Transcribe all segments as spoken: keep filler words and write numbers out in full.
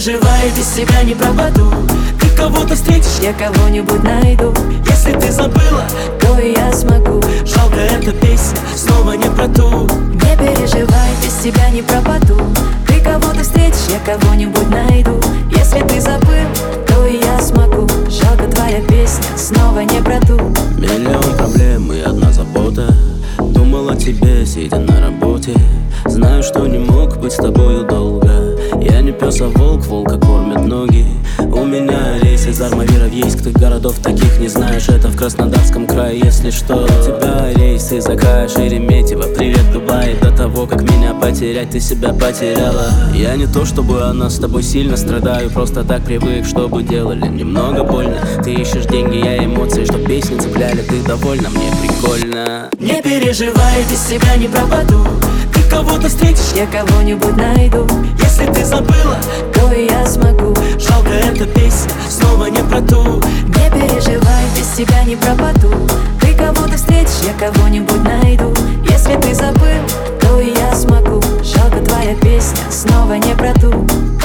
переживай, без тебя не пропаду. Ты кого-то встретишь, я кого-нибудь найду. Если ты забыла, то и я смогу. Жалко, эта песня снова не про ту. Не переживай, без тебя не пропаду. Ты кого-то встретишь, я кого-нибудь найду. Если ты забыл, то и я смогу. Жалко, твоя песня снова не про ту. Миллион проблем и одна забота. Думал о тебе, сидя на работе. Знаю, что не мог быть с тобою долго. Я не пес, а волк, волка кормят ноги. У меня рейс из Армавира в Ейск. Ты городов таких не знаешь, это в Краснодарском крае. Если что, у тебя рейс из Акая, Шереметьево. Привет, Дубай. До того, как меня потерять, ты себя потеряла. Я не то, чтобы она с тобой сильно страдаю. Просто так привык, чтобы делали немного больно. Ты ищешь деньги, я эмоции, чтоб песни цепляли. Ты довольна, мне прикольно. Не переживай, без тебя не пропаду. Ты кого-то встретишь, я кого-нибудь найду. Если ты забыла, то и я смогу. Жалко, эта песня снова не про ту. Не переживай, без тебя не пропаду. Ты кого-то встретишь, я кого-нибудь найду. Если ты забыл, то и я смогу. Жалко, твоя песня снова не про ту.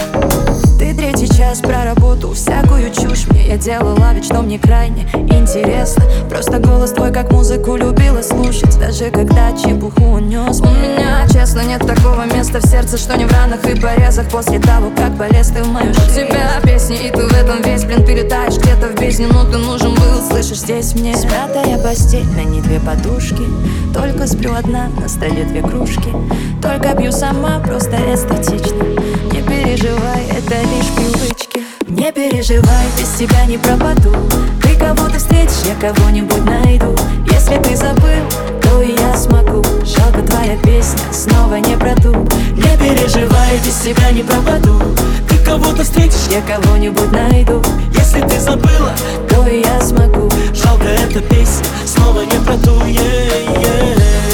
Ты третий час про работу, всякую чушь мне я делала, ведь что мне крайне интересно. Просто голос твой как музыку любила слушать, даже когда чепуху унес. У меня, честно, нет такого места в сердце, что не в ранах и порезах. После того, как полез ты в мою жизнь. У тебя песни, и ты в этом весь, блин, перетаешь где-то в бездне. Но ты нужен был, слышишь, здесь мне. Смятая постель, на ней две подушки. Только сплю одна, на столе две кружки. Только пью сама, просто эстетично. Не переживай, это лишь привычки. Не переживай, без тебя не пропаду. Ты кого-то встретишь, я кого-нибудь найду. Если ты забыл, то и я смогу. Жалко, твоя песня снова не про ту. Не переживай, без тебя не пропаду. Ты кого-то встретишь, я кого-нибудь найду. Если ты забыла, то и я смогу. Жалко, эта песня снова не про ту. Yeah, yeah.